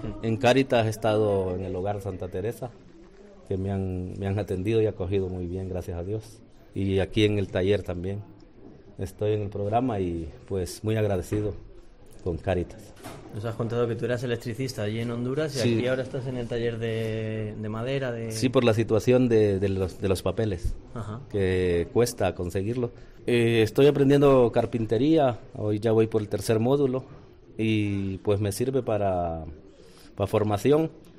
En Cáritas he estado en el Hogar Santa Teresa, que me han atendido y acogido muy bien, gracias a Dios. Y aquí en el taller también. Estoy en el programa y pues muy agradecido con Cáritas. Nos has contado que tú eras electricista allí en Honduras y Sí. aquí ahora estás en el taller de madera. Sí, por la situación de los papeles, Ajá. que cuesta conseguirlo. Estoy aprendiendo carpintería, hoy ya voy por el tercer módulo y pues me sirve para formación